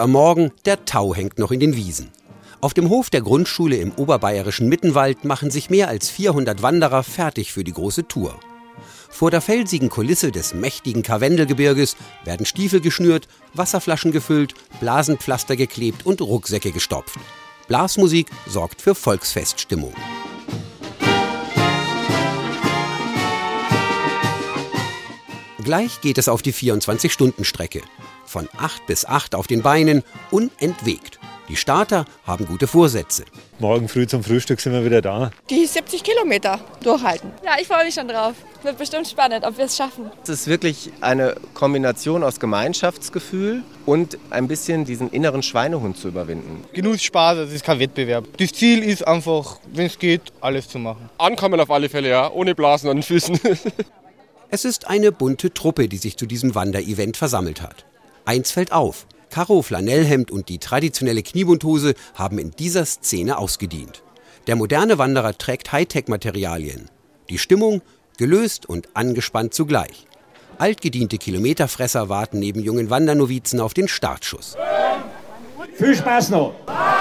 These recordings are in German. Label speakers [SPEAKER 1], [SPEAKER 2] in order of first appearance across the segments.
[SPEAKER 1] am Morgen, der Tau hängt noch in den Wiesen. Auf dem Hof der Grundschule im oberbayerischen Mittenwald machen sich mehr als 400 Wanderer fertig für die große Tour. Vor der felsigen Kulisse des mächtigen Karwendelgebirges werden Stiefel geschnürt, Wasserflaschen gefüllt, Blasenpflaster geklebt und Rucksäcke gestopft. Blasmusik sorgt für Volksfeststimmung. Gleich geht es auf die 24-Stunden-Strecke. Von 8 bis 8 auf den Beinen, unentwegt. Die Starter haben gute Vorsätze.
[SPEAKER 2] Morgen früh zum Frühstück sind wir wieder da.
[SPEAKER 3] Die 70 Kilometer durchhalten.
[SPEAKER 4] Ja, ich freue mich schon drauf. Wird bestimmt spannend, ob wir es schaffen.
[SPEAKER 5] Es ist wirklich eine Kombination aus Gemeinschaftsgefühl und ein bisschen diesen inneren Schweinehund zu überwinden.
[SPEAKER 6] Genuss, Spaß, es ist kein Wettbewerb. Das Ziel ist einfach, wenn es geht, alles zu machen.
[SPEAKER 7] Ankommen auf alle Fälle, ja, ohne Blasen an den Füßen.
[SPEAKER 1] Es ist eine bunte Truppe, die sich zu diesem Wanderevent versammelt hat. Eins fällt auf: Karo, Flanellhemd und die traditionelle Kniebundhose haben in dieser Szene ausgedient. Der moderne Wanderer trägt Hightech-Materialien. Die Stimmung gelöst und angespannt zugleich. Altgediente Kilometerfresser warten neben jungen Wandernovizen auf den Startschuss.
[SPEAKER 8] Viel Spaß noch!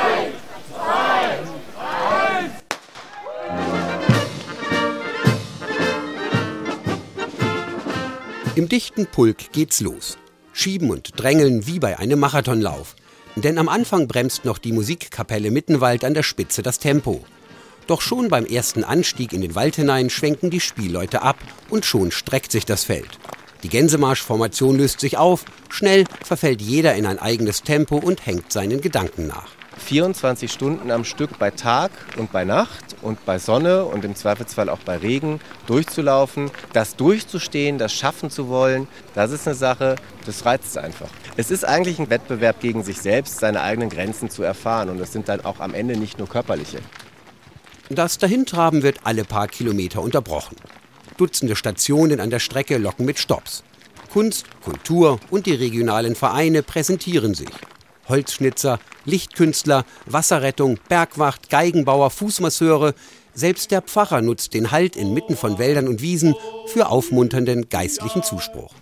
[SPEAKER 1] Im dichten Pulk geht's los. Schieben und drängeln wie bei einem Marathonlauf. Denn am Anfang bremst noch die Musikkapelle Mittenwald an der Spitze das Tempo. Doch schon beim ersten Anstieg in den Wald hinein schwenken die Spielleute ab und schon streckt sich das Feld. Die Gänsemarschformation löst sich auf, schnell verfällt jeder in ein eigenes Tempo und hängt seinen Gedanken nach.
[SPEAKER 5] 24 Stunden am Stück bei Tag und bei Nacht und bei Sonne und im Zweifelsfall auch bei Regen durchzulaufen, das durchzustehen, das schaffen zu wollen, das ist eine Sache, das reizt einfach. Es ist eigentlich ein Wettbewerb gegen sich selbst, seine eigenen Grenzen zu erfahren, und das sind dann auch am Ende nicht nur körperliche.
[SPEAKER 1] Das Dahintraben wird alle paar Kilometer unterbrochen. Dutzende Stationen an der Strecke locken mit Stopps. Kunst, Kultur und die regionalen Vereine präsentieren sich. Holzschnitzer, Lichtkünstler, Wasserrettung, Bergwacht, Geigenbauer, Fußmasseure. Selbst der Pfarrer nutzt den Halt inmitten von Wäldern und Wiesen für aufmunternden geistlichen Zuspruch.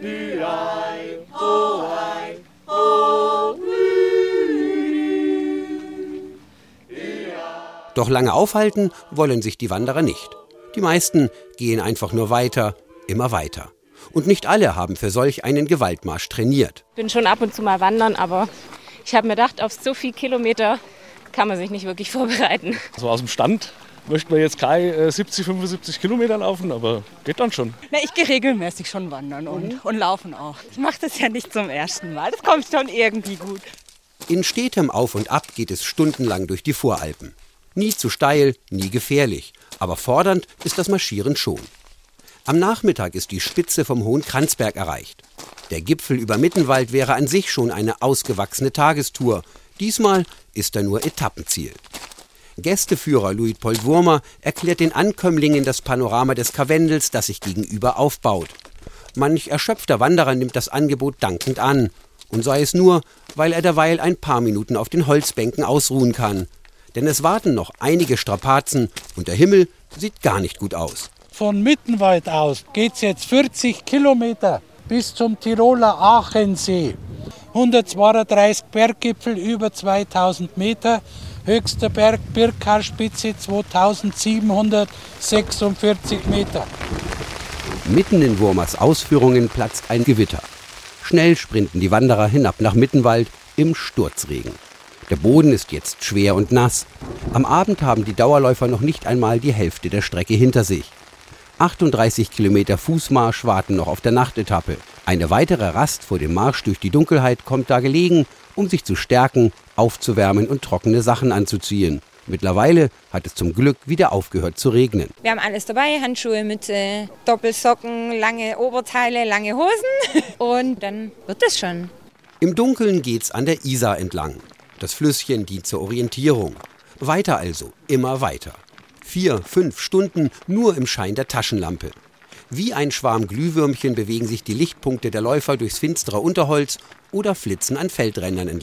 [SPEAKER 1] Doch lange aufhalten wollen sich die Wanderer nicht. Die meisten gehen einfach nur weiter, immer weiter. Und nicht alle haben für solch einen Gewaltmarsch trainiert.
[SPEAKER 4] Ich bin schon ab und zu mal wandern, aber ich habe mir gedacht, auf so viele Kilometer kann man sich nicht wirklich vorbereiten.
[SPEAKER 7] Also aus dem Stand möchten wir jetzt keine 70, 75 Kilometer laufen, aber geht dann schon.
[SPEAKER 3] Na, ich gehe regelmäßig schon wandern und laufen auch. Ich mache das ja nicht zum ersten Mal, das kommt schon irgendwie gut.
[SPEAKER 1] In stetem Auf und Ab geht es stundenlang durch die Voralpen. Nie zu steil, nie gefährlich, aber fordernd ist das Marschieren schon. Am Nachmittag ist die Spitze vom Hohen Kranzberg erreicht. Der Gipfel über Mittenwald wäre an sich schon eine ausgewachsene Tagestour. Diesmal ist er nur Etappenziel. Gästeführer Luitpold Wurmer erklärt den Ankömmlingen das Panorama des Karwendels, das sich gegenüber aufbaut. Manch erschöpfter Wanderer nimmt das Angebot dankend an. Und sei es nur, weil er derweil ein paar Minuten auf den Holzbänken ausruhen kann. Denn es warten noch einige Strapazen und der Himmel sieht gar nicht gut aus.
[SPEAKER 9] Von Mittenwald aus geht es jetzt 40 Kilometer bis zum Tiroler Aachensee. 132 Berggipfel über 2000 Meter. Höchster Berg Birkarspitze 2746 Meter.
[SPEAKER 1] Mitten in Wurmers Ausführungen platzt ein Gewitter. Schnell sprinten die Wanderer hinab nach Mittenwald im Sturzregen. Der Boden ist jetzt schwer und nass. Am Abend haben die Dauerläufer noch nicht einmal die Hälfte der Strecke hinter sich. 38 Kilometer Fußmarsch warten noch auf der Nachtetappe. Eine weitere Rast vor dem Marsch durch die Dunkelheit kommt da gelegen, um sich zu stärken, aufzuwärmen und trockene Sachen anzuziehen. Mittlerweile hat es zum Glück wieder aufgehört zu regnen.
[SPEAKER 10] Wir haben alles dabei, Handschuhe, Mütze, Doppelsocken, lange Oberteile, lange Hosen und dann wird es schon.
[SPEAKER 1] Im Dunkeln geht's an der Isar entlang. Das Flüsschen dient zur Orientierung. Weiter also, immer weiter. 4, 5 Stunden nur im Schein der Taschenlampe. Wie ein Schwarm Glühwürmchen bewegen sich die Lichtpunkte der Läufer durchs finstere Unterholz oder flitzen an Feldrändern entlang.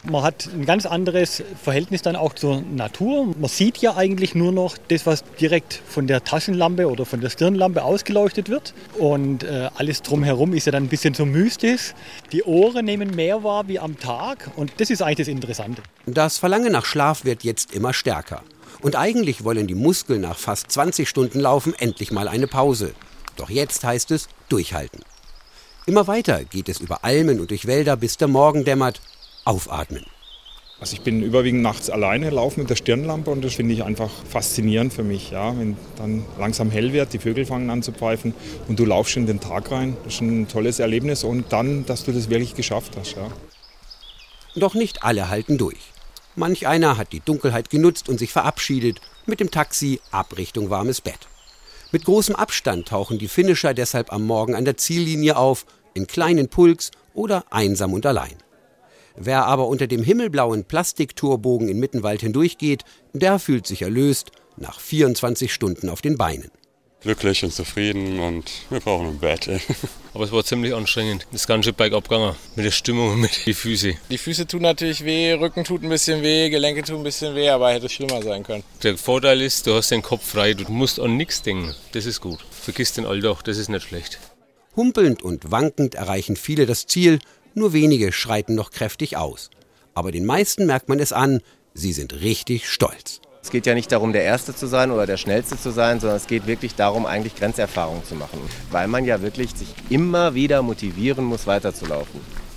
[SPEAKER 2] Man hat ein ganz anderes Verhältnis dann auch zur Natur. Man sieht ja eigentlich nur noch das, was direkt von der Taschenlampe oder von der Stirnlampe ausgeleuchtet wird. Und alles drumherum ist ja dann ein bisschen so mystisch. Die Ohren nehmen mehr wahr wie am Tag und das ist eigentlich das Interessante.
[SPEAKER 1] Das Verlangen nach Schlaf wird jetzt immer stärker. Und eigentlich wollen die Muskeln nach fast 20 Stunden Laufen endlich mal eine Pause. Doch jetzt heißt es durchhalten. Immer weiter geht es über Almen und durch Wälder, bis der Morgen dämmert. Aufatmen.
[SPEAKER 11] Also ich bin überwiegend nachts alleine, laufe mit der Stirnlampe und das finde ich einfach faszinierend für mich. Ja, wenn dann langsam hell wird, die Vögel fangen an zu pfeifen und du laufst in den Tag rein. Das ist ein tolles Erlebnis und dann, dass du das wirklich geschafft hast. Ja.
[SPEAKER 1] Doch nicht alle halten durch. Manch einer hat die Dunkelheit genutzt und sich verabschiedet, mit dem Taxi ab Richtung warmes Bett. Mit großem Abstand tauchen die Finisher deshalb am Morgen an der Ziellinie auf, in kleinen Pulks oder einsam und allein. Wer aber unter dem himmelblauen Plastiktorbogen in Mittenwald hindurchgeht, der fühlt sich erlöst nach 24 Stunden auf den Beinen.
[SPEAKER 12] Glücklich und zufrieden und wir brauchen ein Bett.
[SPEAKER 13] Aber es war ziemlich anstrengend. Das ganze bergab gegangen. Mit der Stimmung und mit den Füßen.
[SPEAKER 14] Die Füße tun natürlich weh, Rücken tut ein bisschen weh, Gelenke tun ein bisschen weh, aber hätte schlimmer sein können.
[SPEAKER 13] Der Vorteil ist, du hast den Kopf frei, du musst an nichts denken. Das ist gut. Vergiss den Alltag, das ist nicht schlecht.
[SPEAKER 1] Humpelnd und wankend erreichen viele das Ziel, nur wenige schreiten noch kräftig aus. Aber den meisten merkt man es an, sie sind richtig stolz.
[SPEAKER 5] Es geht ja nicht darum, der Erste zu sein oder der Schnellste zu sein, sondern es geht wirklich darum, eigentlich Grenzerfahrungen zu machen. Weil man ja wirklich sich immer wieder motivieren muss, weiterzulaufen.